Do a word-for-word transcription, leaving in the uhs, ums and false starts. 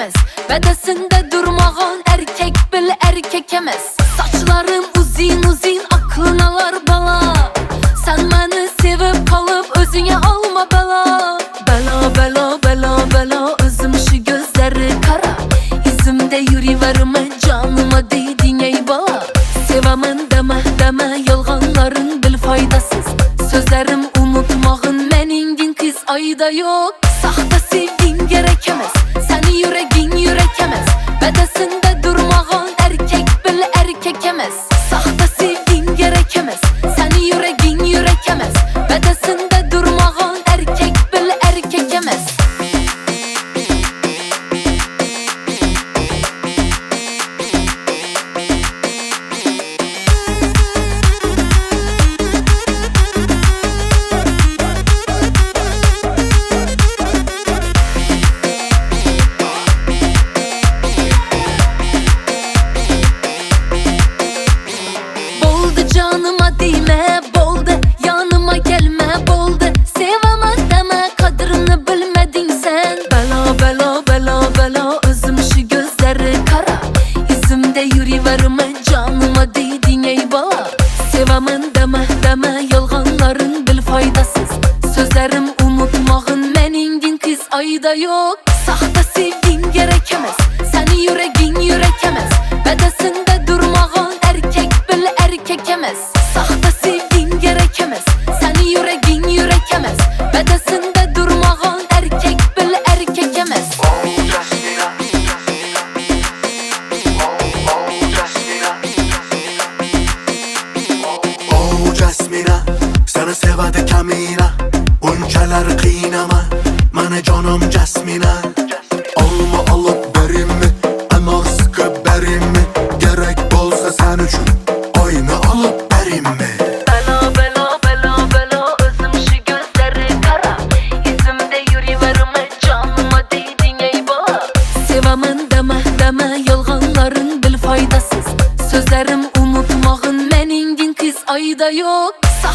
emas, bedesinde durmağın erkek bil erkek emas. Saçlarım uzun uzun aklın alar bala, sen beni sevip kalıp özüne alma bela. Bela bela bela bela özüm şu gözleri kara, izimde yürüverme canıma değdin ey bala. Sevemen deme deme yalganların bil faydasız, sözlerim unutmağın meningin kız ayda yok. Sahte sevgin gerek emas, seni yüreğin yürek emas, bedesinde durmağın erkek bil erkek emas. Sahte sevgin gerek emas, seni yüreğin yürek emas, bedesinde durmağın erkek bil erkek emas. Canıma değme boldu, yanıma gelme boldu, sevemem deme kadrini bilmedin sen. Bela bela bela bela özüm şu gözleri kara, izimde yürüverme canıma değdin ey bala. Sevemem deme deme yalganların bil faydasız, sözlerim unutmağın meningin kız ayda yok. Sahte sevgin gerek emas, seni yüreğin yürek emas, bedesinde durmağın erkek bil erkek emas. Sahte sevgin gerek emas, seni yüreğin yürek emas, bedesinde durmağın erkek bil erkek emas. Oh Jasmina, seni sevadi Kamina, bunchalar qiynama mani jonim Jasmina. Olma olib berimmi, amor siqib berimmi, gerek bo'lsa sen uchun oyni olib berimmi. Bela bela bela bela özüm şu gözleri kara, izimde yürüverme canıma değdin ey bala. Sevemem deme deme yalganların bil faydasız, sözlerim unutmağın meningin kız ayda yok.